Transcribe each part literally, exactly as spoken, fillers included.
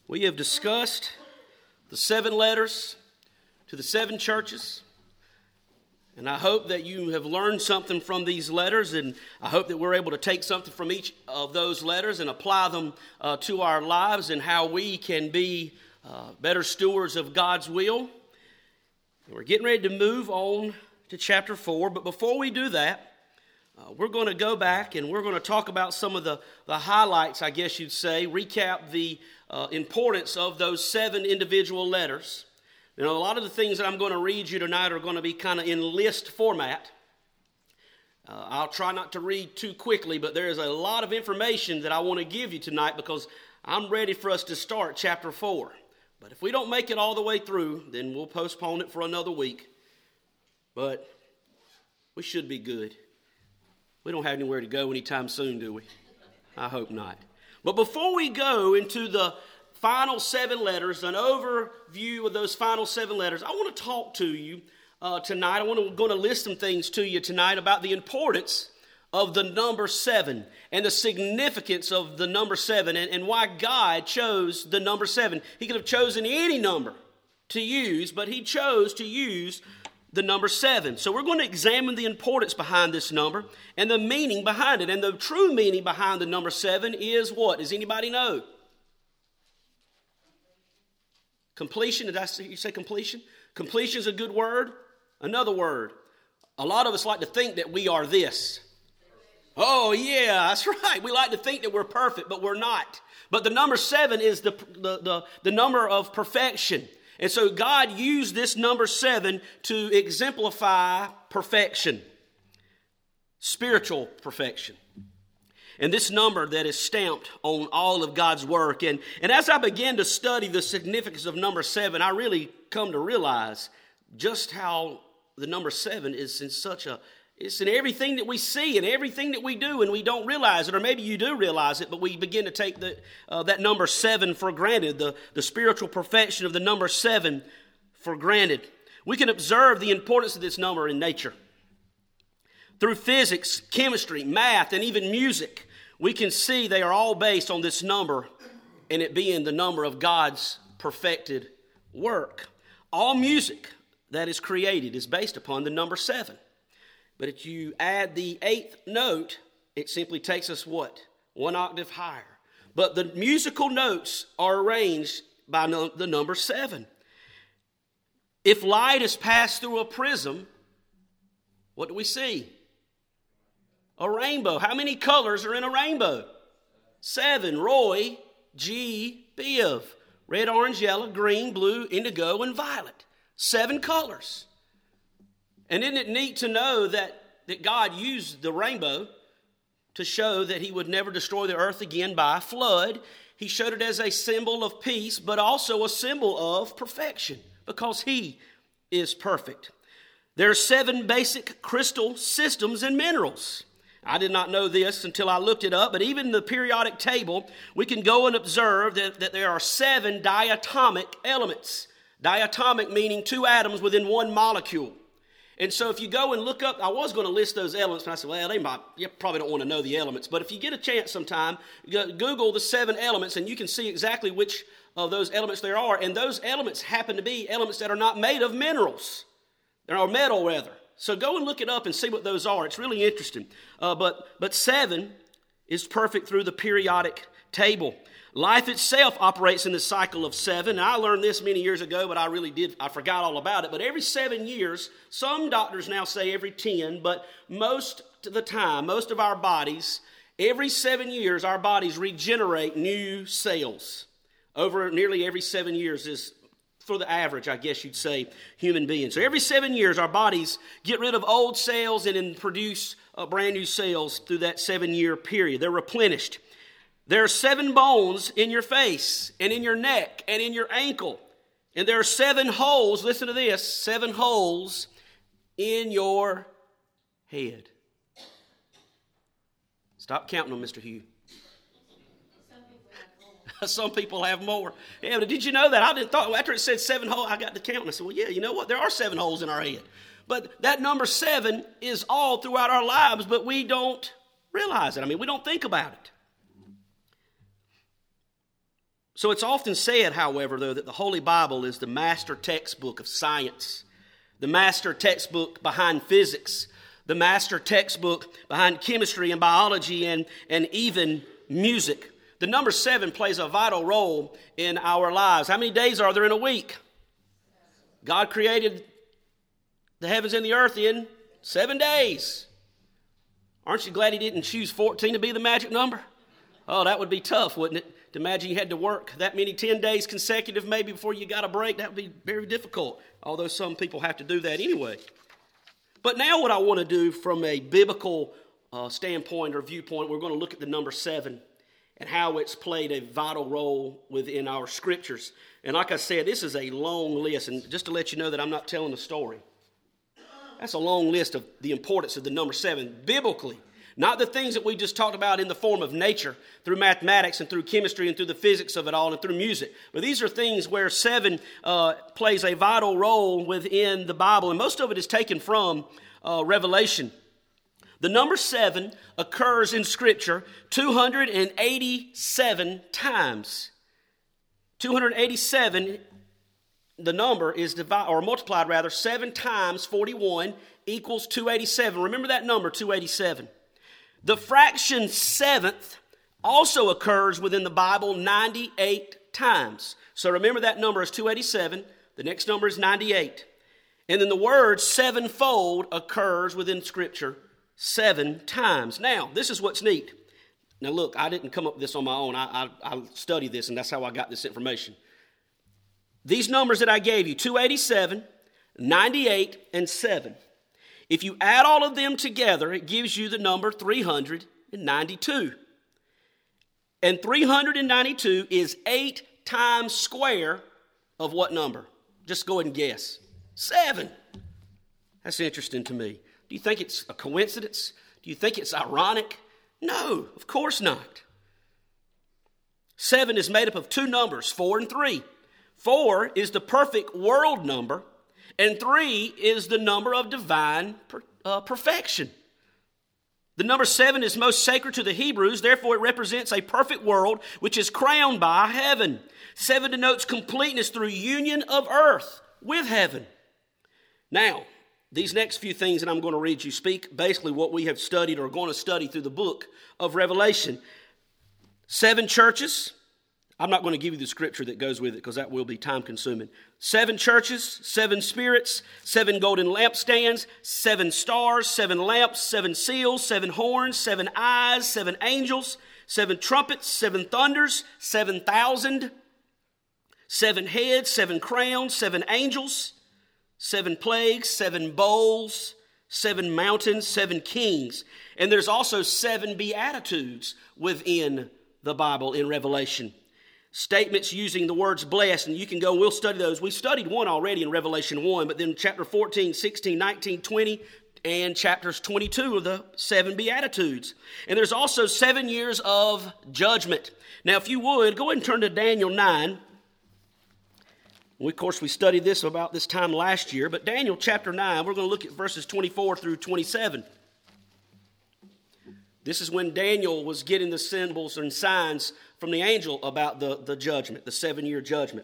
We have discussed the seven letters to the seven churches, and I hope that you have learned something from these letters, and I hope that we're able to take something from each of those letters and apply them uh, to our lives and how we can be uh, better stewards of God's will. And we're getting ready to move on to chapter four, but before we do that, Uh, we're going to go back and we're going to talk about some of the, the highlights, I guess you'd say, recap the uh, importance of those seven individual letters. You know, a lot of the things that I'm going to read you tonight are going to be kind of in list format. Uh, I'll try not to read too quickly, but there is a lot of information that I want to give you tonight because I'm ready for us to start chapter four. But if we don't make it all the way through, then we'll postpone it for another week. But we should be good. We don't have anywhere to go anytime soon, do we? I hope not. But before we go into the final seven letters, an overview of those final seven letters, I want to talk to you uh, tonight. I want to going to list some things to you tonight about the importance of the number seven and the significance of the number seven and, and why God chose the number seven. He could have chosen any number to use, but he chose to use the number seven. So we're going to examine the importance behind this number and the meaning behind it. And the true meaning behind the number seven is what? Does anybody know? Completion. Did I say, you say completion? Completion is a good word. Another word. A lot of us like to think that we are this. Oh yeah, that's right. We like to think that we're perfect, but we're not. But the number seven is the, the, the, the number of perfection. And so God used this number seven to exemplify perfection, spiritual perfection. And this number that is stamped on all of God's work. And, and as I began to study the significance of number seven, I really come to realize just how the number seven is in such a, it's in everything that we see and everything that we do, and we don't realize it, or maybe you do realize it, but we begin to take the, uh, that number seven for granted, the, the spiritual perfection of the number seven for granted. We can observe the importance of this number in nature. Through physics, chemistry, math, and even music, we can see they are all based on this number and it being the number of God's perfected work. All music that is created is based upon the number seven. But if you add the eighth note, it simply takes us what? One octave higher. But the musical notes are arranged by no, the number seven. If light is passed through a prism, what do we see? A rainbow. How many colors are in a rainbow? Seven. Roy, G, Biv. Red, orange, yellow, green, blue, indigo, and violet. Seven colors. And isn't it neat to know that, that God used the rainbow to show that he would never destroy the earth again by a flood? He showed it as a symbol of peace, but also a symbol of perfection, because he is perfect. There are seven basic crystal systems and minerals. I did not know this until I looked it up, but even in the periodic table, we can go and observe that, that there are seven diatomic elements. Diatomic meaning two atoms within one molecule. And so if you go and look up, I was going to list those elements, and I said, well, they might, you probably don't want to know the elements. But if you get a chance sometime, Google the seven elements, and you can see exactly which of those elements there are. And those elements happen to be elements that are not made of minerals. They're metal, rather. So go and look it up and see what those are. It's really interesting. Uh, but, but seven is perfect through the periodic table. Life itself operates in the cycle of seven. And I learned this many years ago, but I really did, I forgot all about it. But every seven years, some doctors now say every ten, but most of the time, most of our bodies, every seven years, our bodies regenerate new cells. Over nearly every seven years is, for the average, I guess you'd say, human beings. So every seven years, our bodies get rid of old cells and then produce uh, brand new cells through that seven-year period. They're replenished. There are seven bones in your face and in your neck and in your ankle. And there are seven holes, listen to this, seven holes in your head. Stop counting them, Mister Hugh. Some people have more. Yeah, but did you know that? I didn't thought, after it said seven holes, I got to count. And I said, well, yeah, you know what? There are seven holes in our head. But that number seven is all throughout our lives, but we don't realize it. I mean, we don't think about it. So it's often said, however, though, that the Holy Bible is the master textbook of science, the master textbook behind physics, the master textbook behind chemistry and biology and, and even music. The number seven plays a vital role in our lives. How many days are there in a week? God created the heavens and the earth in seven days. Aren't you glad he didn't choose fourteen to be the magic number? Oh, that would be tough, wouldn't it? To imagine you had to work that many, ten days consecutive maybe before you got a break. That would be very difficult, although some people have to do that anyway. But now what I want to do from a biblical uh, standpoint or viewpoint, we're going to look at the number seven and how it's played a vital role within our scriptures. And like I said, this is a long list, and just to let you know that I'm not telling a story. That's a long list of the importance of the number seven biblically. Not the things that we just talked about in the form of nature, through mathematics and through chemistry and through the physics of it all and through music. But these are things where seven uh, plays a vital role within the Bible. And most of it is taken from uh, Revelation. The number seven occurs in Scripture two hundred eighty-seven times. two hundred eighty-seven, the number is divided, or multiplied rather, seven times forty-one equals two hundred eighty-seven. Remember that number, two hundred eighty-seven. The fraction seventh also occurs within the Bible ninety-eight times. So remember that number is two hundred eighty-seven. The next number is ninety-eight. And then the word sevenfold occurs within Scripture seven times. Now, this is what's neat. Now look, I didn't come up with this on my own. I, I, I studied this, and that's how I got this information. These numbers that I gave you, two hundred eighty-seven, ninety-eight, and seven. If you add all of them together, it gives you the number three hundred ninety-two. And three hundred ninety-two is eight times square of what number? Just go ahead and guess. Seven. That's interesting to me. Do you think it's a coincidence? Do you think it's ironic? No, of course not. Seven is made up of two numbers, four and three. Four is the perfect world number, and three is the number of divine per, uh, perfection. The number seven is most sacred to the Hebrews, therefore it represents a perfect world which is crowned by heaven. Seven denotes completeness through union of earth with heaven. Now, these next few things that I'm going to read you speak basically what we have studied or are going to study through the book of Revelation. Seven churches. I'm not going to give you the scripture that goes with it because that will be time consuming. Seven churches, seven spirits, seven golden lampstands, seven stars, seven lamps, seven seals, seven horns, seven eyes, seven angels, seven trumpets, seven thunders, seven thousand, seven heads, seven crowns, seven angels, seven plagues, seven bowls, seven mountains, seven kings. And there's also seven beatitudes within the Bible in Revelation. Statements using the words blessed, and you can go, we'll study those. We studied one already in Revelation one, but then chapter fourteen, sixteen, nineteen, twenty, and chapters twenty-two of the seven Beatitudes. And there's also seven years of judgment. Now, if you would, go ahead and turn to Daniel nine. We, of course, we studied this about this time last year, but Daniel chapter nine, we're going to look at verses twenty-four through twenty-seven. This is when Daniel was getting the symbols and signs from the angel about the, the judgment, the seven-year judgment.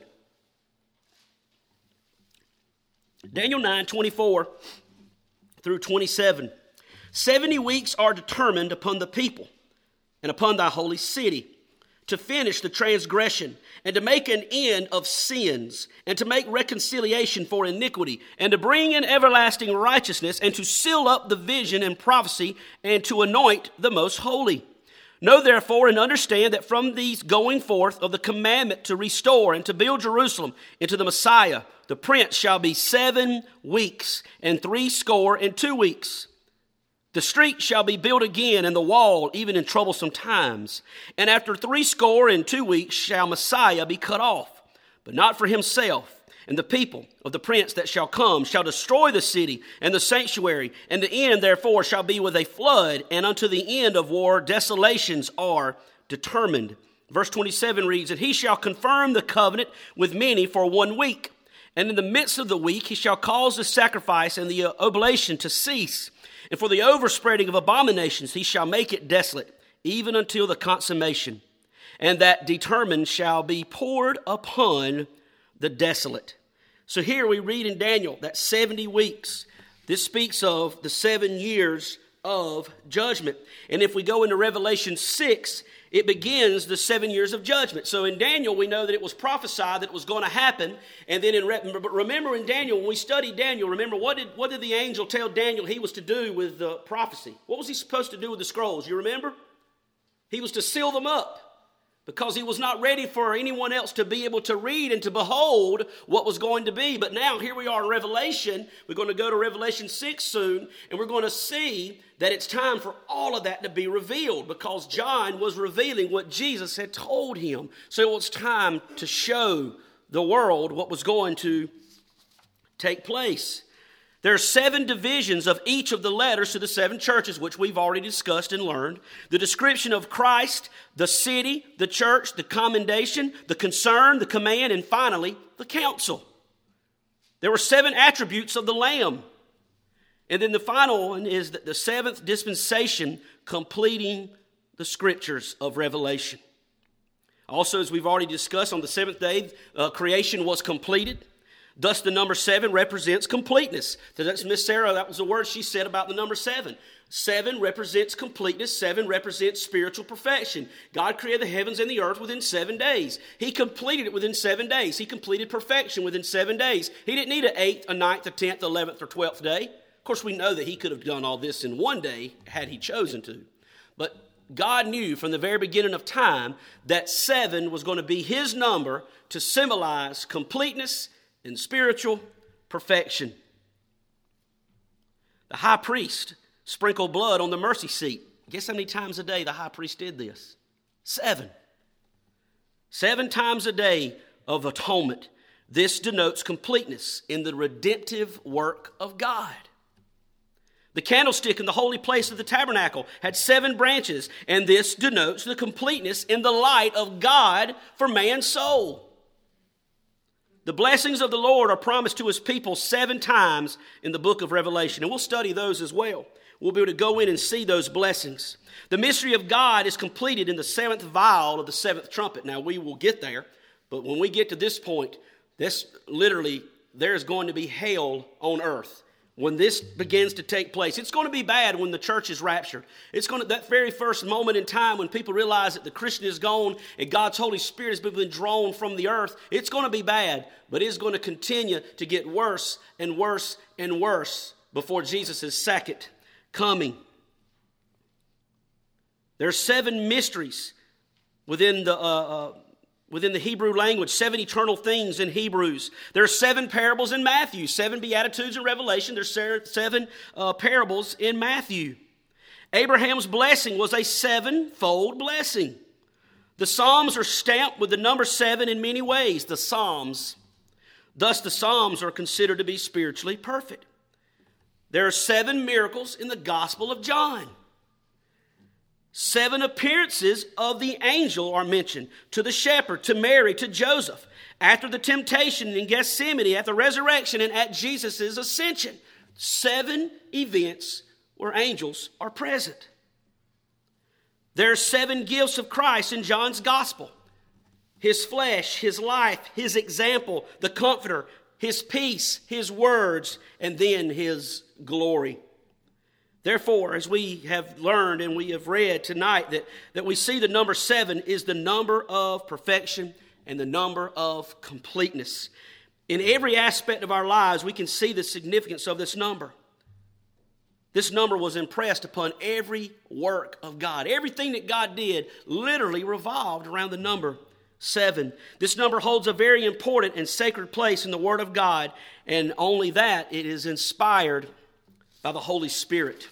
Daniel nine, twenty-four through twenty-seven. Seventy weeks are determined upon the people and upon thy holy city to finish the transgression and to make an end of sins and to make reconciliation for iniquity and to bring in everlasting righteousness and to seal up the vision and prophecy and to anoint the most holy. Know therefore and understand that from these going forth of the commandment to restore and to build Jerusalem into the Messiah, the prince shall be seven weeks and three score and two weeks. The street shall be built again, and the wall even in troublesome times. And after three score and two weeks shall Messiah be cut off, but not for himself. And the people of the prince that shall come shall destroy the city and the sanctuary, and the end therefore shall be with a flood, and unto the end of war desolations are determined. Verse twenty-seven reads, and he shall confirm the covenant with many for one week. And in the midst of the week he shall cause the sacrifice and the oblation to cease. And for the overspreading of abominations he shall make it desolate, even until the consummation. and that determined shall be poured upon the desolate. So here we read in Daniel that seventy weeks. This speaks of the seven years of judgment. And if we go into Revelation six, it begins the seven years of judgment. So in Daniel, we know that it was prophesied that it was going to happen. And then in but remember in Daniel, when we studied Daniel, remember what did what did the angel tell Daniel he was to do with the prophecy? What was he supposed to do with the scrolls? You remember? He was to seal them up, because he was not ready for anyone else to be able to read and to behold what was going to be. But now here we are in Revelation. We're going to go to Revelation six soon, and we're going to see that it's time for all of that to be revealed, because John was revealing what Jesus had told him. So it was time to show the world what was going to take place. There are seven divisions of each of the letters to the seven churches, which we've already discussed and learned. The description of Christ, the city, the church, the commendation, the concern, the command, and finally, the counsel. There were seven attributes of the Lamb. And then the final one is that the seventh dispensation, completing the scriptures of Revelation. Also, as we've already discussed, on the seventh day, uh, creation was completed. Thus, the number seven represents completeness. So that's Miss Sarah, that was the word she said about the number seven. Seven represents completeness. Seven represents spiritual perfection. God created the heavens and the earth within seven days. He completed it within seven days. He completed perfection within seven days. He didn't need an eighth, a ninth, a tenth, eleventh, or twelfth day. Of course, we know that he could have done all this in one day had he chosen to. But God knew from the very beginning of time that seven was going to be his number to symbolize completeness and spiritual perfection. The high priest sprinkled blood on the mercy seat. Guess how many times a day the high priest did this? Seven. Seven times a day of atonement. This denotes completeness in the redemptive work of God. The candlestick in the holy place of the tabernacle had seven branches, and this denotes the completeness in the light of God for man's soul. The blessings of the Lord are promised to his people seven times in the book of Revelation, and we'll study those as well. We'll be able to go in and see those blessings. The mystery of God is completed in the seventh vial of the seventh trumpet. Now, we will get there, but when we get to this point, this literally, there's going to be hell on earth. When this begins to take place, it's going to be bad when the church is raptured. It's going to, that very first moment in time when people realize that the Christian is gone and God's Holy Spirit has been drawn from the earth, it's going to be bad, but it's going to continue to get worse and worse and worse before Jesus' second coming. There are seven mysteries within the uh, uh, Within the Hebrew language, seven eternal things in Hebrews. There are seven parables in Matthew, seven Beatitudes in Revelation. There's seven uh, parables in Matthew. Abraham's blessing was a sevenfold blessing. The Psalms are stamped with the number seven in many ways, the Psalms. Thus, the Psalms are considered to be spiritually perfect. There are seven miracles in the Gospel of John. Seven appearances of the angel are mentioned to the shepherd, to Mary, to Joseph, after the temptation in Gethsemane, at the resurrection, and at Jesus' ascension. Seven events where angels are present. There are seven gifts of Christ in John's gospel. His flesh, his life, his example, the comforter, his peace, his words, and then his glory. Therefore, as we have learned and we have read tonight, that, that we see the number seven is the number of perfection and the number of completeness. In every aspect of our lives, we can see the significance of this number. This number was impressed upon every work of God. Everything that God did literally revolved around the number seven. This number holds a very important and sacred place in the Word of God, and only that, it is inspired by the Holy Spirit.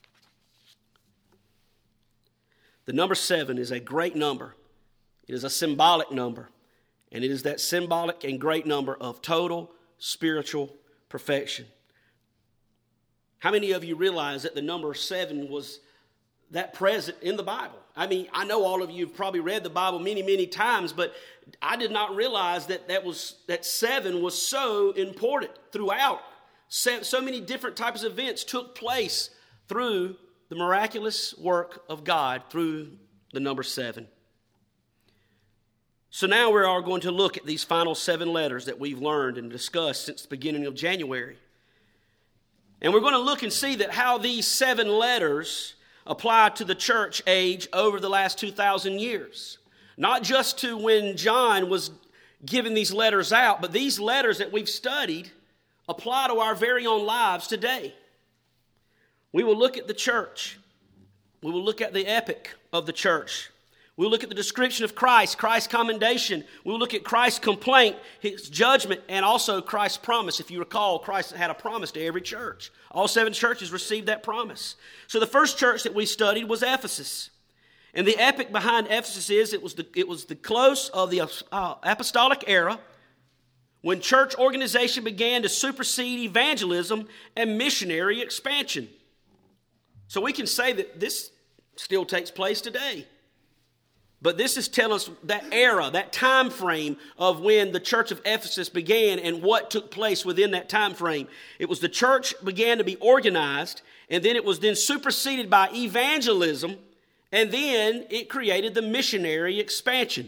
The number seven is a great number. It is a symbolic number. And it is that symbolic and great number of total spiritual perfection. How many of you realize that the number seven was that present in the Bible? I mean, I know all of you have probably read the Bible many, many times, but I did not realize that that was that seven was so important throughout. So many different types of events took place through the miraculous work of God through the number seven. So now we are going to look at these final seven letters that we've learned and discussed since the beginning of January. And we're going to look and see that how these seven letters apply to the church age over the last two thousand years. Not just to when John was giving these letters out, but these letters that we've studied apply to our very own lives today. We will look at the church. We will look at the epic of the church. We'll look at the description of Christ, Christ's commendation. We'll look at Christ's complaint, his judgment, and also Christ's promise. If you recall, Christ had a promise to every church. All seven churches received that promise. So the first church that we studied was Ephesus. And the epic behind Ephesus is it was the, it was the close of the uh, apostolic era when church organization began to supersede evangelism and missionary expansion. So we can say that this still takes place today. But this is telling us that era, that time frame of when the church of Ephesus began and what took place within that time frame. It was the church began to be organized, and then it was then superseded by evangelism, and then it created the missionary expansion.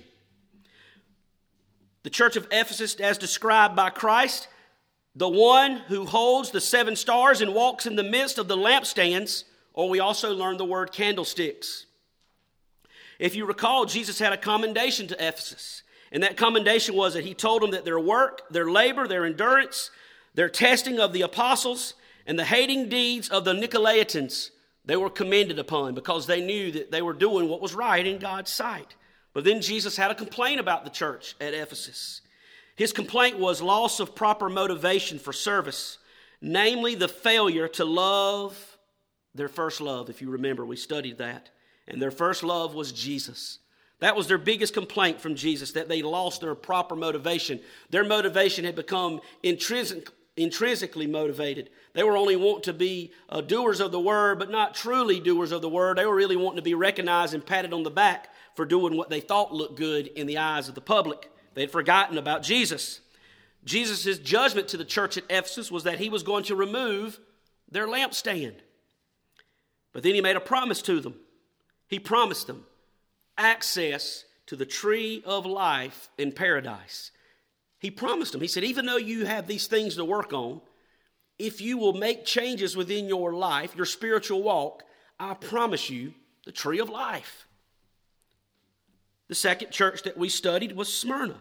The church of Ephesus, as described by Christ, the one who holds the seven stars and walks in the midst of the lampstands, or we also learn the word candlesticks. If you recall, Jesus had a commendation to Ephesus. And that commendation was that he told them that their work, their labor, their endurance, their testing of the apostles, and the hating deeds of the Nicolaitans, they were commended upon because they knew that they were doing what was right in God's sight. But then Jesus had a complaint about the church at Ephesus. His complaint was loss of proper motivation for service, namely the failure to love their first love. If you remember, we studied that. And their first love was Jesus. That was their biggest complaint from Jesus, that they lost their proper motivation. Their motivation had become intrinsic, intrinsically motivated. They were only wanting to be uh, doers of the word, but not truly doers of the word. They were really wanting to be recognized and patted on the back for doing what they thought looked good in the eyes of the public. They had forgotten about Jesus. Jesus' judgment to the church at Ephesus was that he was going to remove their lampstand. But then he made a promise to them. He promised them access to the tree of life in paradise. He promised them. He said, even though you have these things to work on, if you will make changes within your life, your spiritual walk, I promise you the tree of life. The second church that we studied was Smyrna.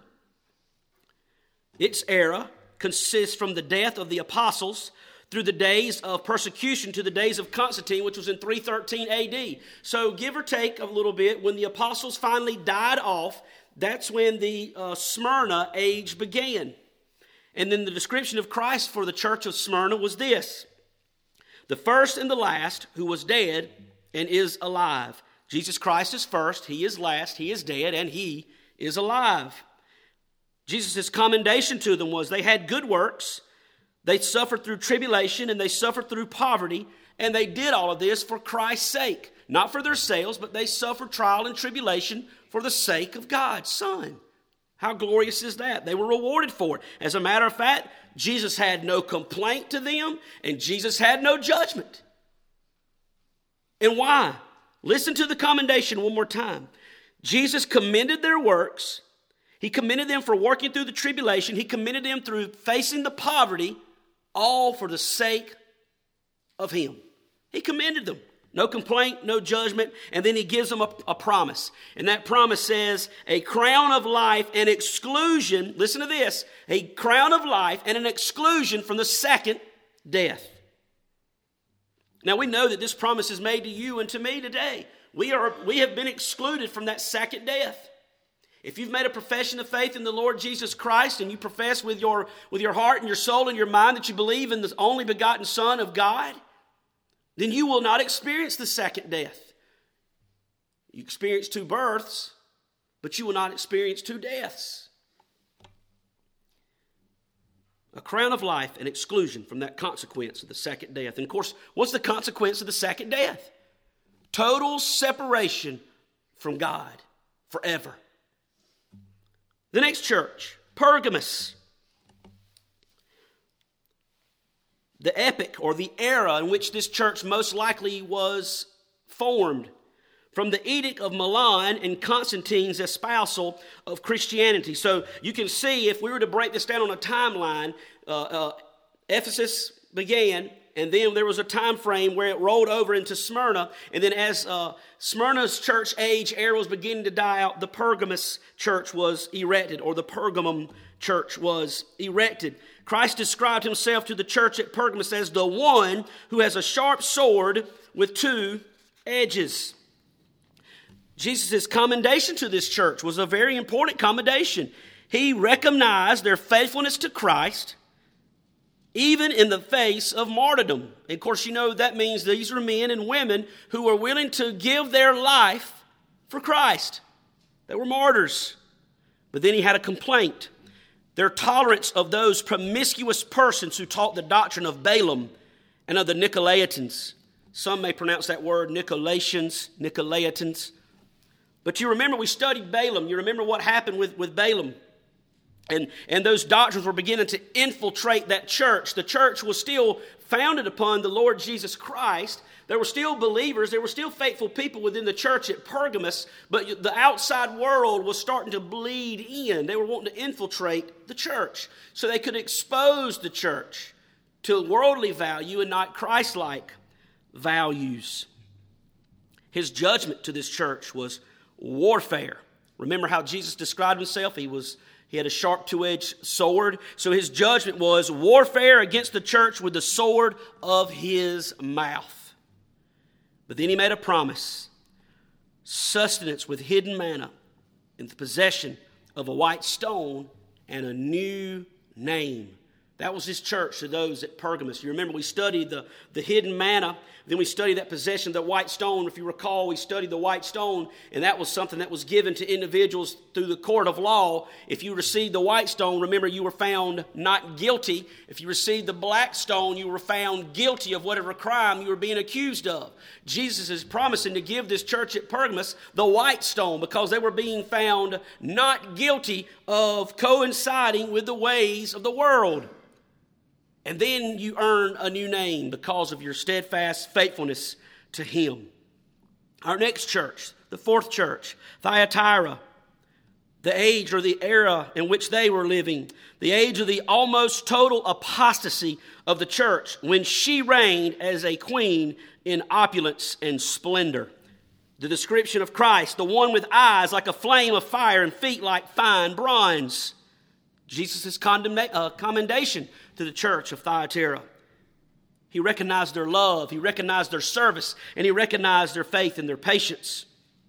Its era consists from the death of the apostles through the days of persecution to the days of Constantine, which was in three thirteen A D. So give or take a little bit, when the apostles finally died off, that's when the uh, Smyrna age began. And then the description of Christ for the church of Smyrna was this: the first and the last who was dead and is alive. Jesus Christ is first, he is last, he is dead, and he is alive. Jesus' commendation to them was they had good works, they suffered through tribulation, and they suffered through poverty, and they did all of this for Christ's sake. Not for their sales, but they suffered trial and tribulation for the sake of God's Son. How glorious is that? They were rewarded for it. As a matter of fact, Jesus had no complaint to them, and Jesus had no judgment. And why? Listen to the commendation one more time. Jesus commended their works. He commended them for working through the tribulation. He commended them through facing the poverty, all for the sake of him. He commended them. No complaint, no judgment. And then he gives them a, a promise. And that promise says a crown of life and exclusion. Listen to this. A crown of life and an exclusion from the second death. Now we know that this promise is made to you and to me today. We are, we have been excluded from that second death. If you've made a profession of faith in the Lord Jesus Christ and you profess with your, with your heart and your soul and your mind that you believe in the only begotten Son of God, then you will not experience the second death. You experience two births, but you will not experience two deaths. A crown of life and exclusion from that consequence of the second death. And of course, what's the consequence of the second death? Total separation from God forever. The next church, Pergamos. The epoch or the era in which this church most likely was formed. from the Edict of Milan and Constantine's espousal of Christianity. So you can see, if we were to break this down on a timeline, uh, uh, Ephesus began, and then there was a time frame where it rolled over into Smyrna, and then as uh, Smyrna's church age era was beginning to die out, the Pergamus church was erected, or the Pergamum church was erected. Christ described himself to the church at Pergamus as the one who has a sharp sword with two edges. Jesus' commendation to this church was a very important commendation. He recognized their faithfulness to Christ, even in the face of martyrdom. And of course, you know that means these are men and women who were willing to give their life for Christ. They were martyrs. But then he had a complaint. Their tolerance of those promiscuous persons who taught the doctrine of Balaam and of the Nicolaitans. Some may pronounce that word Nicolaitans, Nicolaitans. But you remember we studied Balaam. You remember what happened with, with Balaam. And, and those doctrines were beginning to infiltrate that church. The church was still founded upon the Lord Jesus Christ. There were still believers. There were still faithful people within the church at Pergamus. But the outside world was starting to bleed in. They were wanting to infiltrate the church so they could expose the church to worldly value and not Christ-like values. His judgment to this church was warfare. Remember how Jesus described himself? He was he had a sharp two-edged sword. So his judgment was warfare against the church with the sword of his mouth. But then he made a promise. Sustenance with hidden manna in the possession of a white stone and a new name. That was his church to those at Pergamus. You remember we studied the, the hidden manna. Then we studied that possession of the white stone. If you recall, we studied the white stone, and that was something that was given to individuals through the court of law. If you received the white stone, remember you were found not guilty. If you received the black stone, you were found guilty of whatever crime you were being accused of. Jesus is promising to give this church at Pergamus the white stone because they were being found not guilty of coinciding with the ways of the world. And then you earn a new name because of your steadfast faithfulness to him. Our next church, the fourth church, Thyatira, the age or the era in which they were living, the age of the almost total apostasy of the church when she reigned as a queen in opulence and splendor. The description of Christ, the one with eyes like a flame of fire and feet like fine bronze. Jesus' condemna- uh, commendation to the church of Thyatira. He recognized their love, he recognized their service, and he recognized their faith and their patience.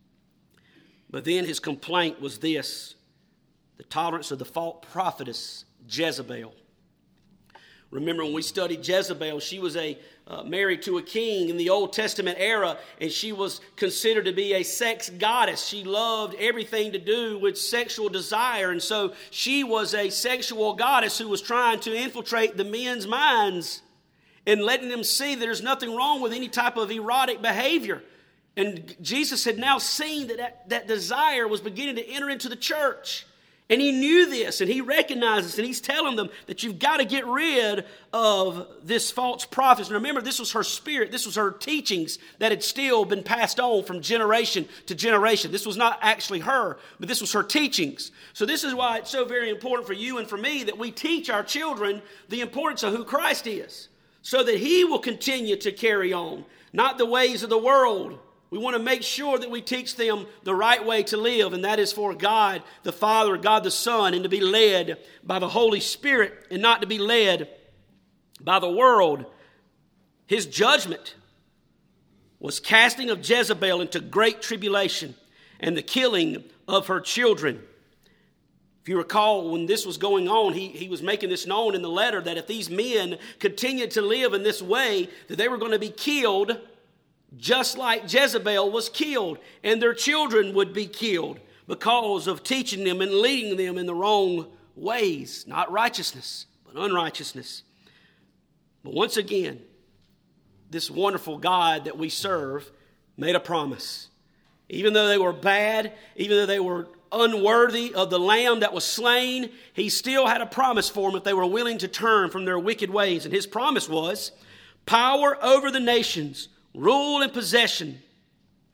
But then his complaint was this: the tolerance of the false prophetess Jezebel. Remember when we studied Jezebel, she was a uh, married to a king in the Old Testament era, and she was considered to be a sex goddess. She loved everything to do with sexual desire, and so she was a sexual goddess who was trying to infiltrate the men's minds and letting them see that there's nothing wrong with any type of erotic behavior. And Jesus had now seen that that, that desire was beginning to enter into the church. And he knew this, and he recognized this, and he's telling them that you've got to get rid of this false prophet. And remember, this was her spirit, this was her teachings that had still been passed on from generation to generation. This was not actually her, but this was her teachings. So this is why it's so very important for you and for me that we teach our children the importance of who Christ is, so that he will continue to carry on, not the ways of the world. We want to make sure that we teach them the right way to live, and that is for God the Father, God the Son, and to be led by the Holy Spirit and not to be led by the world. His judgment was casting of Jezebel into great tribulation and the killing of her children. If you recall, when this was going on, he, he was making this known in the letter that if these men continued to live in this way, that they were going to be killed just like Jezebel was killed, and their children would be killed because of teaching them and leading them in the wrong ways. Not righteousness, but unrighteousness. But once again, this wonderful God that we serve made a promise. Even though they were bad, even though they were unworthy of the lamb that was slain, he still had a promise for them if they were willing to turn from their wicked ways. And his promise was power over the nations, rule and possession,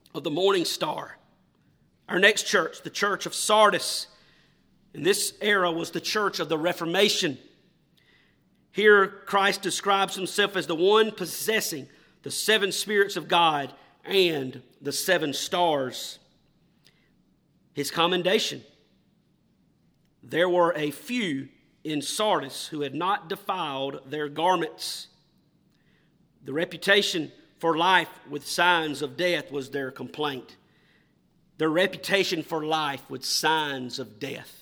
of the morning star. Our next church, the church of Sardis. In this era was the church of the Reformation. Here Christ describes himself as the one possessing the seven spirits of God and the seven stars. His commendation. There were a few in Sardis who had not defiled their garments. The reputation for life with signs of death was their complaint. Their reputation for life with signs of death.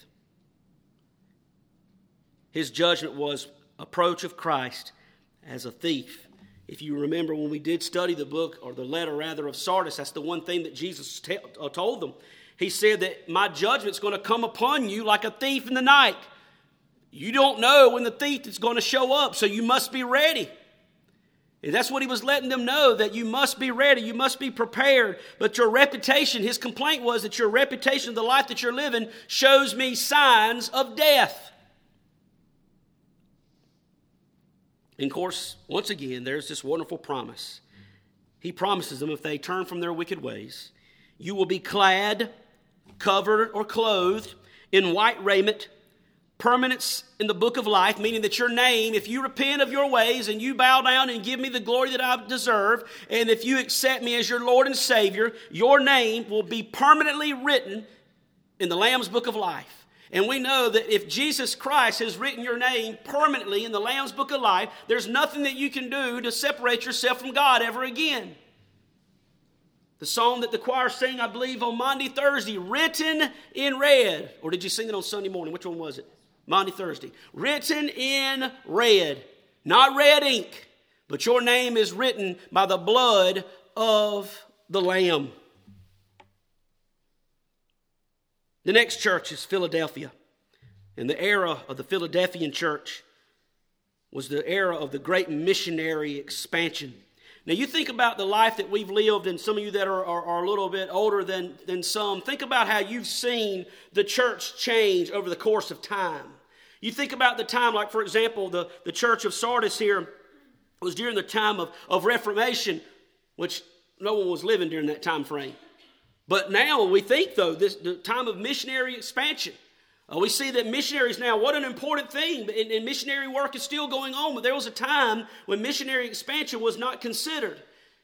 His judgment was approach of Christ as a thief. If you remember when we did study the book, or the letter rather, of Sardis, that's the one thing that Jesus t- uh, told them. He said that my judgment's going to come upon you like a thief in the night. You don't know when the thief is going to show up, so you must be ready. And that's what he was letting them know, that you must be ready, you must be prepared. But your reputation, his complaint was that your reputation of the life that you're living shows me signs of death. And of course, once again, there's this wonderful promise. He promises them if they turn from their wicked ways, you will be clad, covered, or clothed in white raiment, permanence in the book of life, meaning that your name, if you repent of your ways and you bow down and give me the glory that I deserve, and if you accept me as your Lord and Savior, your name will be permanently written in the Lamb's book of life. And we know that if Jesus Christ has written your name permanently in the Lamb's book of life, there's nothing that you can do to separate yourself from God ever again. The song that the choir sang, I believe, on Maundy Thursday, written in red. Or did you sing it on Sunday morning? Which one was it? Maundy Thursday. Written in red. Not red ink, but your name is written by the blood of the Lamb. The next church is Philadelphia. And the era of the Philadelphian church was the era of the great missionary expansion. Now you think about the life that we've lived, and some of you that are, are, are a little bit older than, than some, think about how you've seen the church change over the course of time. You think about the time, like for example, the, the church of Sardis here was during the time of, of Reformation, which no one was living during that time frame. But now we think, though, this the time of missionary expansion. Uh, we see that missionaries now, what an important thing, and, and missionary work is still going on, but there was a time when missionary expansion was not considered.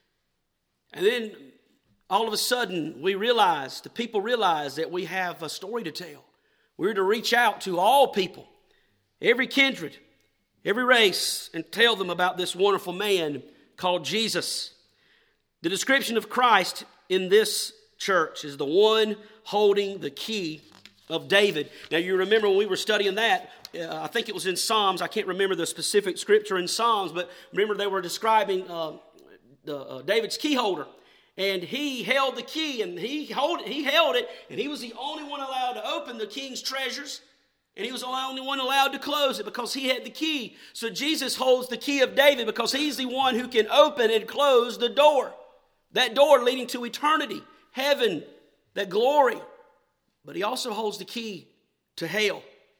And then all of a sudden we realized, the people realized that we have a story to tell. We're to reach out to all people, every kindred, every race, and tell them about this wonderful man called Jesus. The description of Christ in this church is the one holding the key of David. Now you remember when we were studying that, uh, I think it was in Psalms. I can't remember the specific scripture in Psalms, but remember they were describing uh, the, uh, David's key holder. And he held the key, and he, hold, he held it, and he was the only one allowed to open the king's treasures, and he was the only one allowed to close it because he had the key. So Jesus holds the key of David because he's the one who can open and close the door. That door leading to eternity, heaven, that glory. But he also holds the key to hell,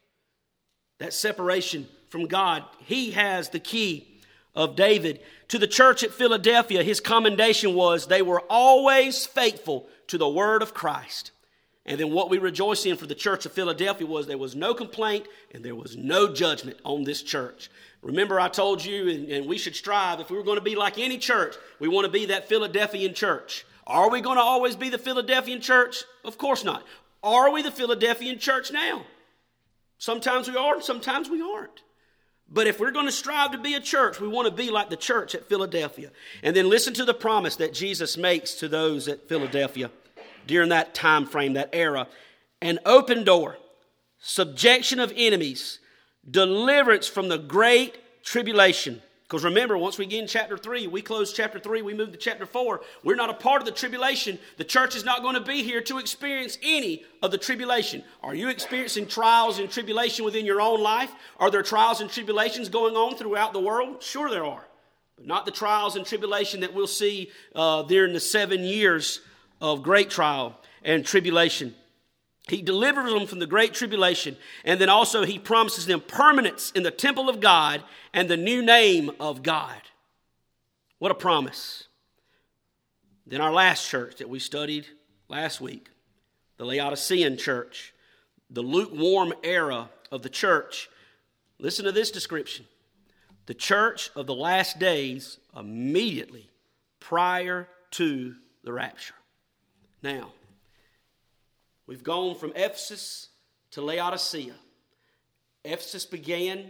that separation from God. He has the key of David. To the church at Philadelphia, his commendation was they were always faithful to the word of Christ. And then what we rejoice in for the church of Philadelphia was there was no complaint and there was no judgment on this church. Remember I told you, and, and we should strive, if we were going to be like any church, we want to be that Philadelphian church. Are we going to always be the Philadelphian church? Of course not. Are we the Philadelphian church now? Sometimes we are, sometimes we aren't. But if we're going to strive to be a church, we want to be like the church at Philadelphia. And then listen to the promise that Jesus makes to those at Philadelphia during that time frame, that era. An open door, subjection of enemies, deliverance from the great tribulation. Because remember, once we get in chapter three, we close chapter three, we move to chapter four. We're not a part of the tribulation. The church is not going to be here to experience any of the tribulation. Are you experiencing trials and tribulation within your own life? Are there trials and tribulations going on throughout the world? Sure there are. But not the trials and tribulation that we'll see uh, during the seven years of great trial and tribulation. He delivers them from the great tribulation, and then also he promises them permanence in the temple of God and the new name of God. What a promise. Then our last church that we studied last week, the Laodicean church, the lukewarm era of the church. Listen to this description. The church of the last days immediately prior to the rapture. Now, we've gone from Ephesus to Laodicea. Ephesus began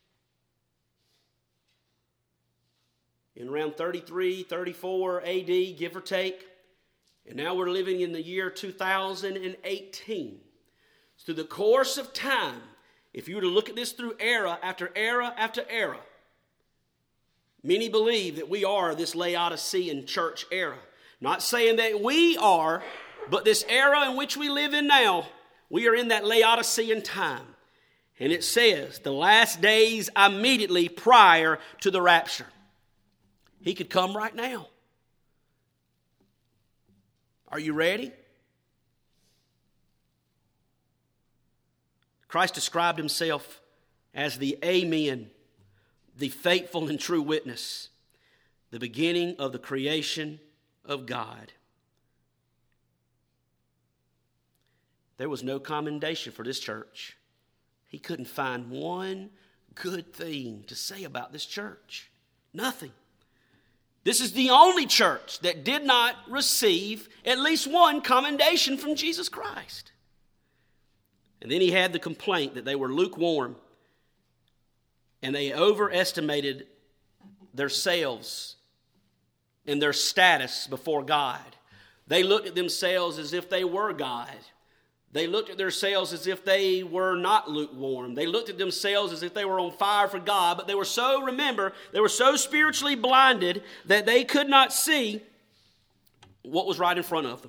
in around thirty-three, thirty-four A D, give or take. And now we're living in the year two thousand eighteen. Through the course of time, if you were to look at this through era after era after era, many believe that we are this Laodicean church era. Not saying that we are, but this era in which we live in now, we are in that Laodicean time. And it says, the last days immediately prior to the rapture. He could come right now. Are you ready? Christ described himself as the Amen, the faithful and true witness, the beginning of the creation of God. There was no commendation for this church. He couldn't find one good thing to say about this church. Nothing. This is the only church that did not receive at least one commendation from Jesus Christ. And then he had the complaint that they were lukewarm and they overestimated themselves and their status before God. They looked at themselves as if they were God. They looked at themselves as if they were not lukewarm. They looked at themselves as if they were on fire for God. But they were so, remember, they were so spiritually blinded that they could not see what was right in front of them.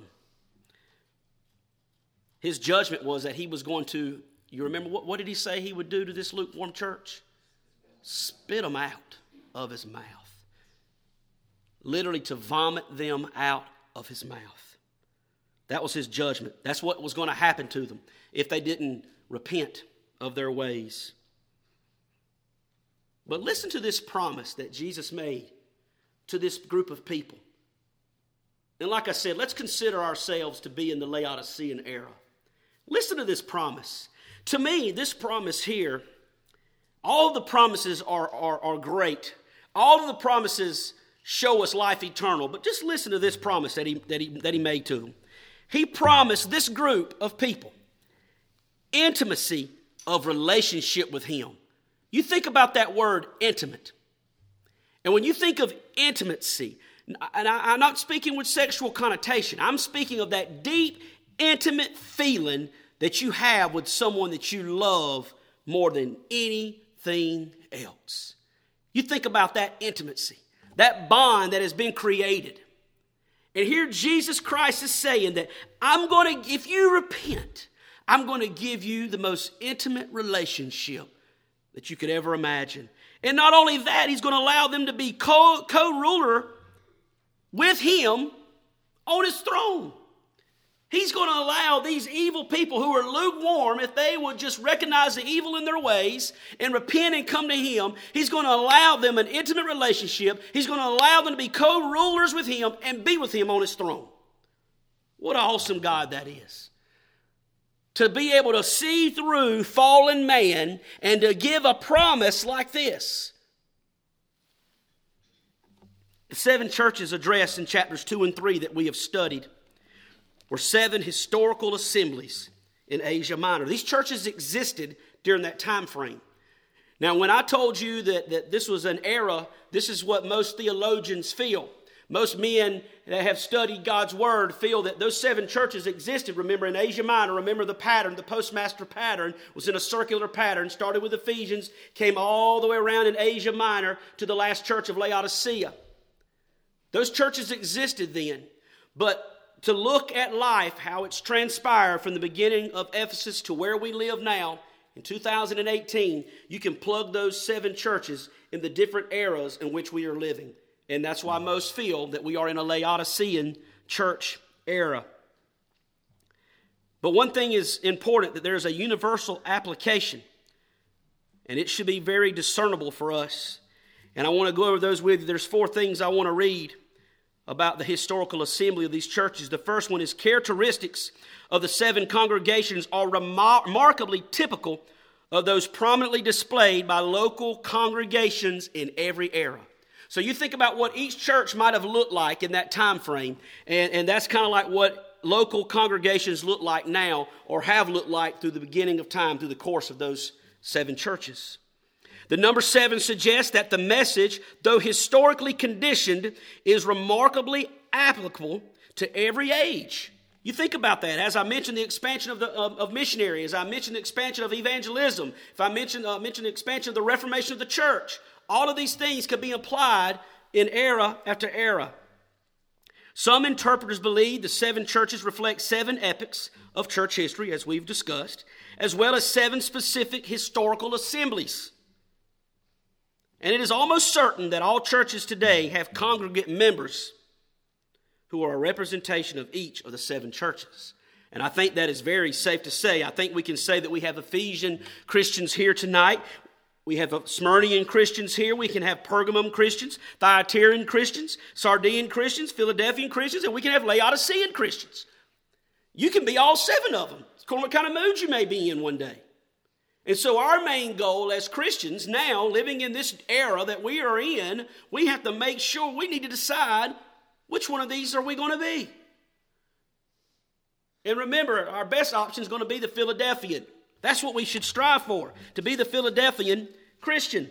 His judgment was that he was going to, you remember, what, what did he say he would do to this lukewarm church? Spit them out of his mouth. Literally to vomit them out of his mouth. That was his judgment. That's what was going to happen to them if they didn't repent of their ways. But listen to this promise that Jesus made to this group of people. And like I said, let's consider ourselves to be in the Laodicean era. Listen to this promise. To me, this promise here, all of the promises are, are, are great. All of the promises show us life eternal. But just listen to this promise that he, that he, that he made to them. He promised this group of people intimacy of relationship with him. You think about that word intimate. And when you think of intimacy, and I, I'm not speaking with sexual connotation. I'm speaking of that deep, intimate feeling that you have with someone that you love more than anything else. You think about that intimacy, that bond that has been created. And here Jesus Christ is saying that I'm going to, if you repent, I'm going to give you the most intimate relationship that you could ever imagine. And not only that, he's going to allow them to be co- co-ruler with him on his throne. He's going to allow these evil people who are lukewarm, if they would just recognize the evil in their ways and repent and come to him, he's going to allow them an intimate relationship. He's going to allow them to be co-rulers with him and be with him on his throne. What an awesome God that is. To be able to see through fallen man and to give a promise like this. The seven churches addressed in chapters two and three that we have studied were seven historical assemblies in Asia Minor. These churches existed during that time frame. Now, when I told you that, that this was an era, this is what most theologians feel. Most men that have studied God's Word feel that those seven churches existed. Remember, in Asia Minor, remember the pattern, the postmaster pattern was in a circular pattern, started with Ephesians, came all the way around in Asia Minor to the last church of Laodicea. Those churches existed then, but to look at life, how it's transpired from the beginning of Ephesus to where we live now in two thousand eighteen, you can plug those seven churches in the different eras in which we are living. And that's why most feel that we are in a Laodicean church era. But one thing is important, that there's a universal application. And it should be very discernible for us. And I want to go over those with you. There's four things I want to read about the historical assembly of these churches. The first one is characteristics of the seven congregations are remar- remarkably typical of those prominently displayed by local congregations in every era. So you think about what each church might have looked like in that time frame, and, and that's kind of like what local congregations look like now, or have looked like through the beginning of time, through the course of those seven churches. The number seven suggests that the message, though historically conditioned, is remarkably applicable to every age. You think about that. As I mentioned the expansion of, the, of, of missionary, as I mentioned the expansion of evangelism, if I mentioned, uh, mentioned the expansion of the Reformation of the church, all of these things could be applied in era after era. Some interpreters believe the seven churches reflect seven epochs of church history, as we've discussed, as well as seven specific historical assemblies. And it is almost certain that all churches today have congregate members who are a representation of each of the seven churches. And I think that is very safe to say. I think we can say that we have Ephesian Christians here tonight. We have Smyrnian Christians here. We can have Pergamum Christians, Thyatiran Christians, Sardinian Christians, Philadelphian Christians, and we can have Laodicean Christians. You can be all seven of them. It's what kind of mood you may be in one day. And so our main goal as Christians now, living in this era that we are in, we have to make sure we need to decide which one of these are we going to be. And remember, our best option is going to be the Philadelphian. That's what we should strive for, to be the Philadelphian Christian.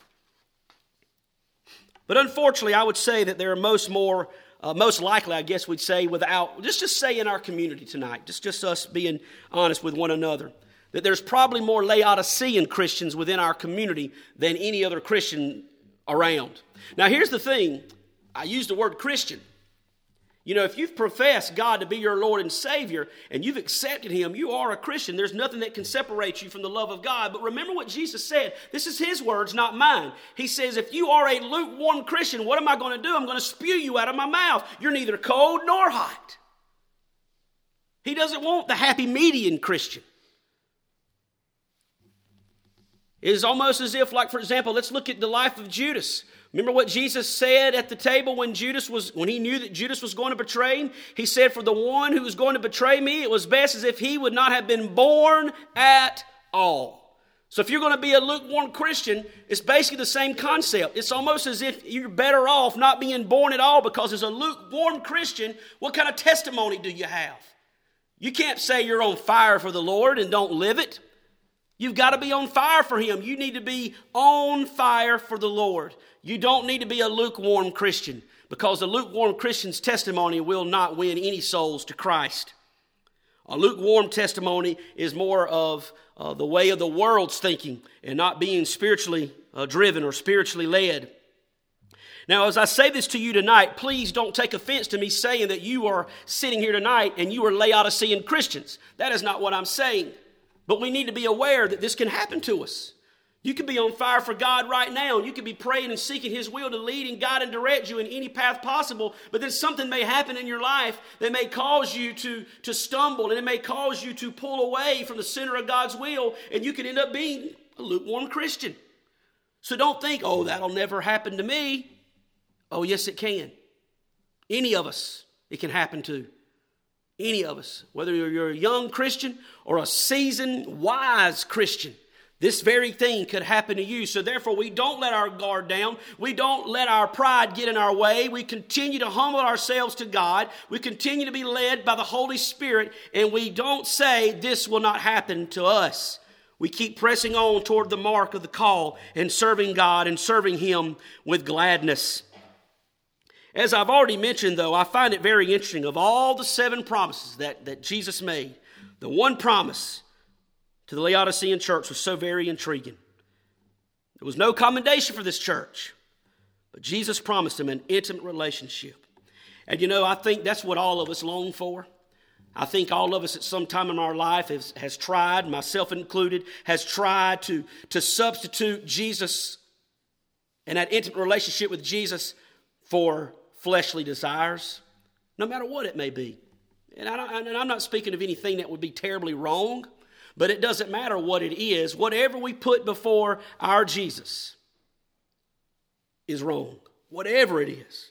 But unfortunately, I would say that there are most more, uh, most likely, I guess we'd say, without, just just say in our community tonight, just, just us being honest with one another, that there's probably more Laodicean Christians within our community than any other Christian around. Now, here's the thing. I use the word Christian. You know, if you've professed God to be your Lord and Savior, and you've accepted Him, you are a Christian. There's nothing that can separate you from the love of God. But remember what Jesus said. This is His words, not mine. He says, if you are a lukewarm Christian, what am I going to do? I'm going to spew you out of my mouth. You're neither cold nor hot. He doesn't want the happy median Christian. It is almost as if, like, for example, let's look at the life of Judas. Remember what Jesus said at the table when Judas was, when he knew that Judas was going to betray him? He said, for the one who was going to betray me, it was best as if he would not have been born at all. So if you're going to be a lukewarm Christian, it's basically the same concept. It's almost as if you're better off not being born at all, because as a lukewarm Christian, what kind of testimony do you have? You can't say you're on fire for the Lord and don't live it. You've got to be on fire for Him. You need to be on fire for the Lord. You don't need to be a lukewarm Christian, because a lukewarm Christian's testimony will not win any souls to Christ. A lukewarm testimony is more of uh, the way of the world's thinking and not being spiritually uh, driven or spiritually led. Now, as I say this to you tonight, please don't take offense to me saying that you are sitting here tonight and you are Laodicean Christians. That is not what I'm saying. But we need to be aware that this can happen to us. You could be on fire for God right now. You could be praying and seeking His will to lead and guide and direct you in any path possible. But then something may happen in your life that may cause you to, to stumble, and it may cause you to pull away from the center of God's will, and you could end up being a lukewarm Christian. So don't think, oh, that'll never happen to me. Oh, yes, it can. Any of us, it can happen to. Any of us, whether you're a young Christian or a seasoned, wise Christian, this very thing could happen to you. So therefore, we don't let our guard down. We don't let our pride get in our way. We continue to humble ourselves to God. We continue to be led by the Holy Spirit, and we don't say this will not happen to us. We keep pressing on toward the mark of the call and serving God and serving Him with gladness. As I've already mentioned, though, I find it very interesting. Of all the seven promises that, that Jesus made, the one promise to the Laodicean church was so very intriguing. There was no commendation for this church, but Jesus promised them an intimate relationship. And you know, I think that's what all of us long for. I think all of us at some time in our life has, has tried, myself included, has tried to, to substitute Jesus and that intimate relationship with Jesus for fleshly desires, no matter what it may be. And, I don't, and I'm not speaking of anything that would be terribly wrong, but it doesn't matter what it is. Whatever we put before our Jesus is wrong, whatever it is.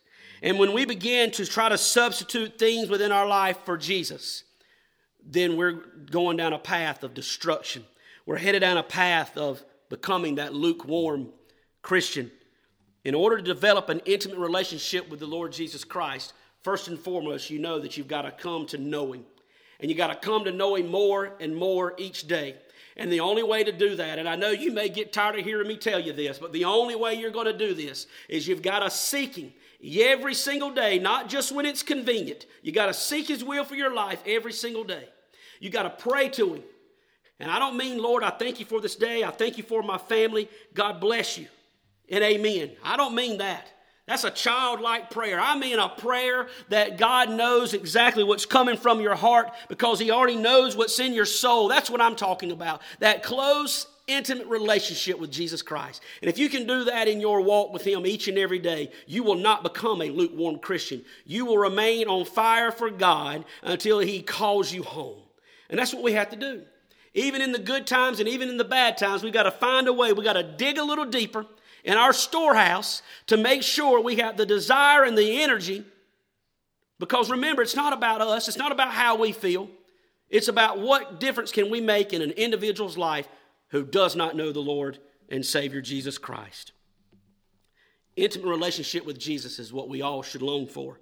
And when we begin to try to substitute things within our life for Jesus, then we're going down a path of destruction. We're headed down a path of becoming that lukewarm Christian. In order to develop an intimate relationship with the Lord Jesus Christ, first and foremost, you know that you've got to come to know Him. And you've got to come to know Him more and more each day. And the only way to do that, and I know you may get tired of hearing me tell you this, but the only way you're going to do this is you've got to seek Him every single day, not just when it's convenient. You've got to seek His will for your life every single day. You've got to pray to Him. And I don't mean, Lord, I thank you for this day. I thank you for my family. God bless you. And amen. I don't mean that. That's a childlike prayer. I mean a prayer that God knows exactly what's coming from your heart because He already knows what's in your soul. That's what I'm talking about. That close, intimate relationship with Jesus Christ. And if you can do that in your walk with Him each and every day, you will not become a lukewarm Christian. You will remain on fire for God until He calls you home. And that's what we have to do. Even in the good times and even in the bad times, we've got to find a way. We've got to dig a little deeper in our storehouse to make sure we have the desire and the energy. Because remember, it's not about us. It's not about how we feel. It's about what difference can we make in an individual's life who does not know the Lord and Savior Jesus Christ. Intimate relationship with Jesus is what we all should long for.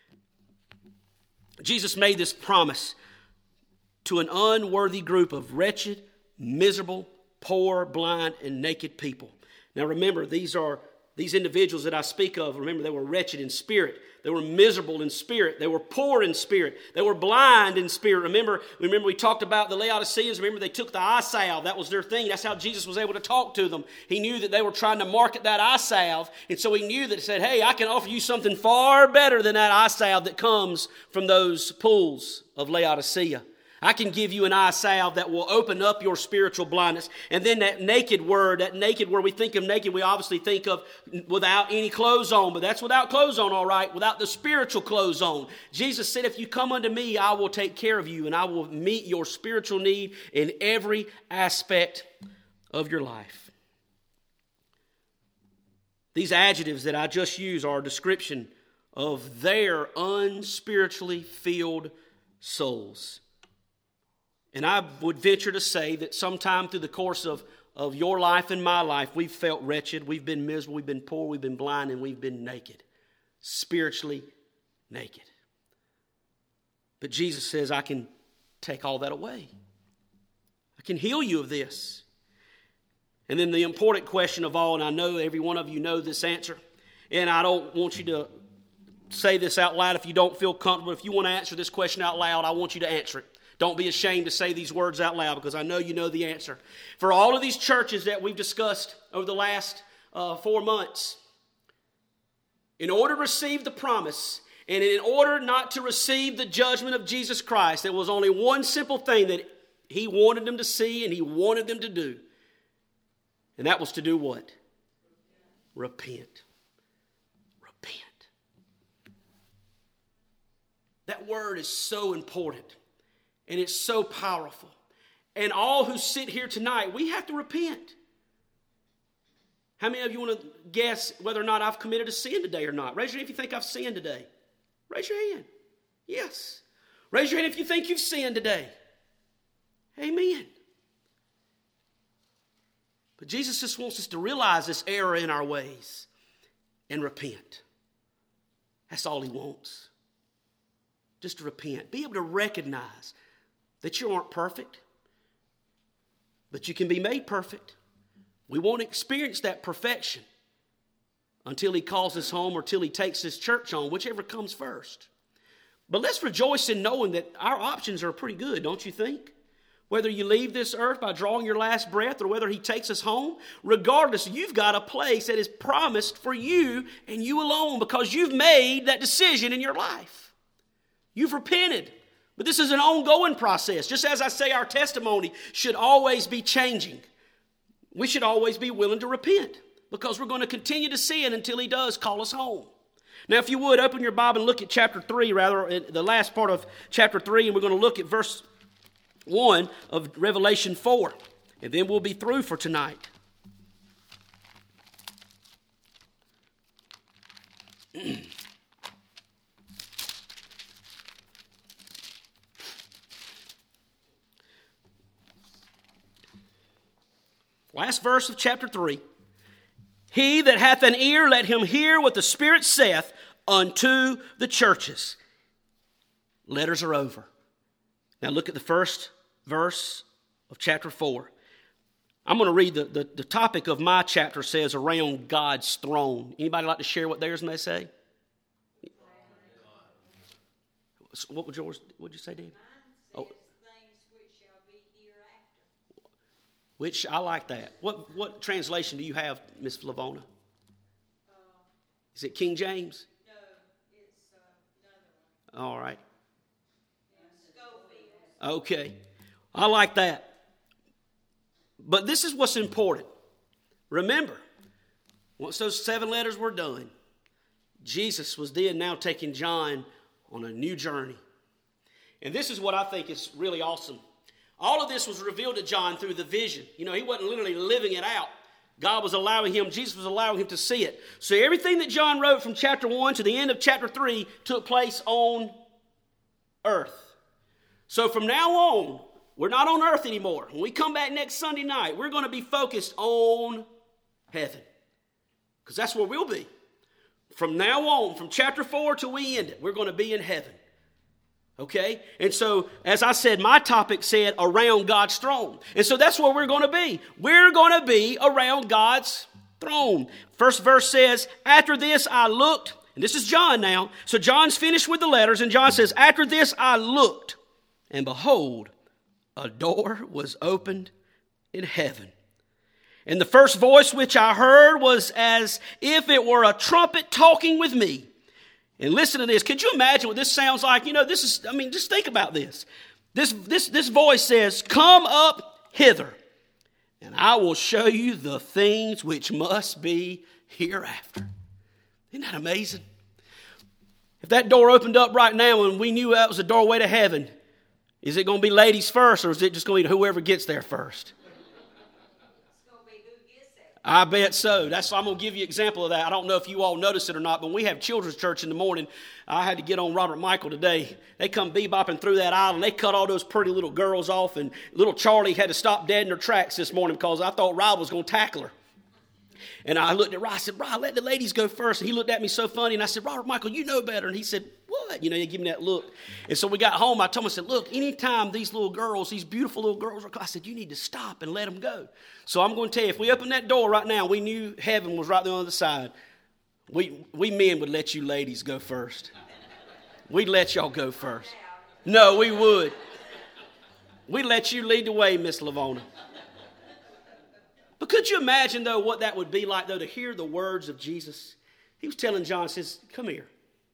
Jesus made this promise to an unworthy group of wretched, miserable, poor, blind, and naked people. Now remember, these are these individuals that I speak of. Remember, they were wretched in spirit. They were miserable in spirit. They were poor in spirit. They were blind in spirit. Remember, remember we talked about the Laodiceans. Remember, they took the eye salve. That was their thing. That's how Jesus was able to talk to them. He knew that they were trying to market that eye salve. And so He knew that He said, hey, I can offer you something far better than that eye salve that comes from those pools of Laodicea. I can give you an eye salve that will open up your spiritual blindness. And then that naked word, that naked word, we think of naked, we obviously think of without any clothes on. But that's without clothes on, all right, without the spiritual clothes on. Jesus said, if you come unto me, I will take care of you and I will meet your spiritual need in every aspect of your life. These adjectives that I just used are a description of their unspiritually filled souls. And I would venture to say that sometime through the course of, of your life and my life, we've felt wretched, we've been miserable, we've been poor, we've been blind, and we've been naked. Spiritually naked. But Jesus says, I can take all that away. I can heal you of this. And then the important question of all, and I know every one of you know this answer, and I don't want you to say this out loud if you don't feel comfortable. If you want to answer this question out loud, I want you to answer it. Don't be ashamed to say these words out loud because I know you know the answer. For all of these churches that we've discussed over the last uh, four months, in order to receive the promise and in order not to receive the judgment of Jesus Christ, there was only one simple thing that He wanted them to see and He wanted them to do. And that was to do what? Repent. Repent. That word is so important. And it's so powerful. And all who sit here tonight, we have to repent. How many of you want to guess whether or not I've committed a sin today or not? Raise your hand if you think I've sinned today. Raise your hand. Yes. Raise your hand if you think you've sinned today. Amen. But Jesus just wants us to realize this error in our ways and repent. That's all He wants. Just to repent. Be able to recognize that you aren't perfect, but you can be made perfect. We won't experience that perfection until He calls us home or till He takes His church on, whichever comes first. But let's rejoice in knowing that our options are pretty good, don't you think? Whether you leave this earth by drawing your last breath or whether He takes us home, regardless, you've got a place that is promised for you and you alone because you've made that decision in your life. You've repented. But this is an ongoing process. Just as I say, our testimony should always be changing. We should always be willing to repent because we're going to continue to sin until He does call us home. Now, if you would, open your Bible and look at chapter three, rather, the last part of chapter three, and we're going to look at verse one of Revelation four, and then we'll be through for tonight. last verse of chapter three. He that hath an ear, let him hear what the Spirit saith unto the churches. Letters are over. Now look at the first verse of chapter four. I'm going to read the, the, the topic of my chapter says around God's throne. Anybody like to share what theirs may say? What would yours, what did you say, Dave? Oh. Which, I like that. What what translation do you have, Miss Flavona? Uh, Is it King James? No, it's uh, another one. All right. Yeah, okay. I like that. But this is what's important. Remember, once those seven letters were done, Jesus was then now taking John on a new journey. And this is what I think is really awesome. All of this was revealed to John through the vision. You know, he wasn't literally living it out. God was allowing him, Jesus was allowing him to see it. So everything that John wrote from chapter one to the end of chapter three took place on earth. So from now on, we're not on earth anymore. When we come back next Sunday night, we're going to be focused on heaven. Because that's where we'll be. From now on, from chapter four till we end it, we're going to be in heaven. Okay? And so, as I said, my topic said around God's throne. And so that's where we're going to be. We're going to be around God's throne. First verse says, after this I looked, and this is John now. So John's finished with the letters, and John says, after this I looked, and behold, a door was opened in heaven. And the first voice which I heard was as if it were a trumpet talking with me. And listen to this. Could you imagine what this sounds like? You know, this is, I mean, just think about this. This, this, this voice says, come up hither, and I will show you the things which must be hereafter. Isn't that amazing? If that door opened up right now and we knew that was the doorway to heaven, is it going to be ladies first, or is it just going to be whoever gets there first? It's going to be who gets there. I bet so. That's I'm going to give you an example of that. I don't know if you all notice it or not, but when we have children's church in the morning, I had to get on Robert Michael today. They come bebopping through that aisle, and they cut all those pretty little girls off, and little Charlie had to stop dead in her tracks this morning because I thought Rob was going to tackle her. And I looked at Rob, I said, Rob, let the ladies go first. And he looked at me so funny, and I said, Robert Michael, you know better. And he said, what? You know, he gave me that look. And so we got home, I told him, I said, look, anytime these little girls, these beautiful little girls are, I said, you need to stop and let them go. So I'm going to tell you, if we open that door right now, we knew heaven was right there on the other side. We, we men would let you ladies go first. We'd let y'all go first. No, we would. We'd let you lead the way, Miss Lavona. But could you imagine, though, what that would be like, though, to hear the words of Jesus? He was telling John, says, come here.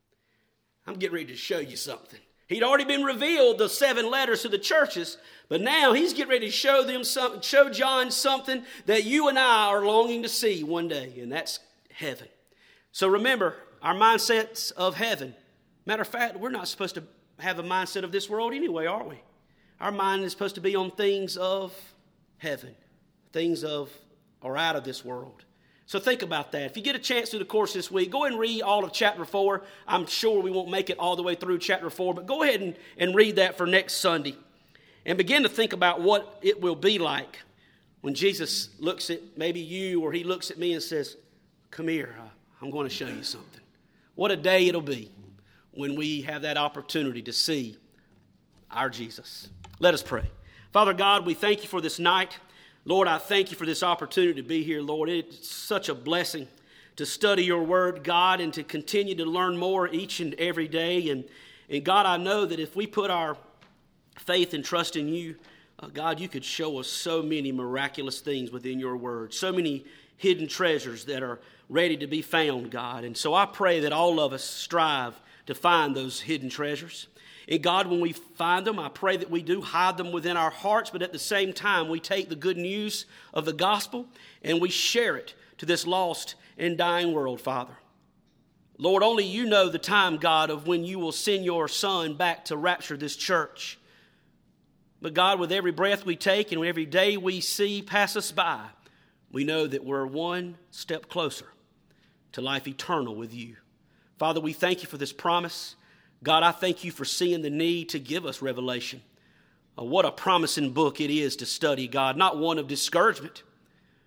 I'm getting ready to show you something. He'd already been revealed the seven letters to the churches, but now he's getting ready to show them something, show John something that you and I are longing to see one day, and that's heaven. So remember, our mindsets of heaven. Matter of fact, we're not supposed to have a mindset of this world anyway, are we? Our mind is supposed to be on things of heaven. Things of or out of this world. So think about that. If you get a chance through the course this week, go ahead and read all of chapter four. I'm sure we won't make it all the way through chapter four, but go ahead and, and read that for next Sunday. And begin to think about what it will be like when Jesus looks at maybe you, or he looks at me and says, come here, I'm going to show you something. What a day it'll be when we have that opportunity to see our Jesus. Let us pray. Father God, we thank you for this night. Lord, I thank you for this opportunity to be here, Lord. It's such a blessing to study your word, God, and to continue to learn more each and every day. And, and God, I know that if we put our faith and trust in you, uh, God, you could show us so many miraculous things within your word, so many hidden treasures that are ready to be found, God. And so I pray that all of us strive to find those hidden treasures. And God, when we find them, I pray that we do hide them within our hearts, but at the same time, we take the good news of the gospel and we share it to this lost and dying world, Father. Lord, only you know the time, God, of when you will send your Son back to rapture this church. But God, with every breath we take and every day we see pass us by, we know that we're one step closer to life eternal with you. Father, we thank you for this promise. God, I thank you for seeing the need to give us Revelation. Uh, what a promising book it is to study, God. Not one of discouragement,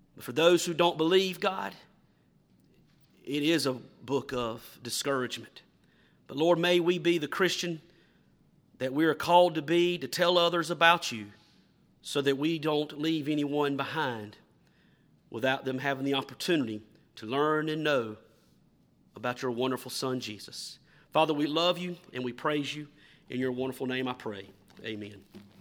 But for those who don't believe, God, it is a book of discouragement. But Lord, may we be the Christian that we are called to be, to tell others about you, so that we don't leave anyone behind without them having the opportunity to learn and know about your wonderful Son, Jesus. Father, we love you and we praise you. In your wonderful name I pray. Amen.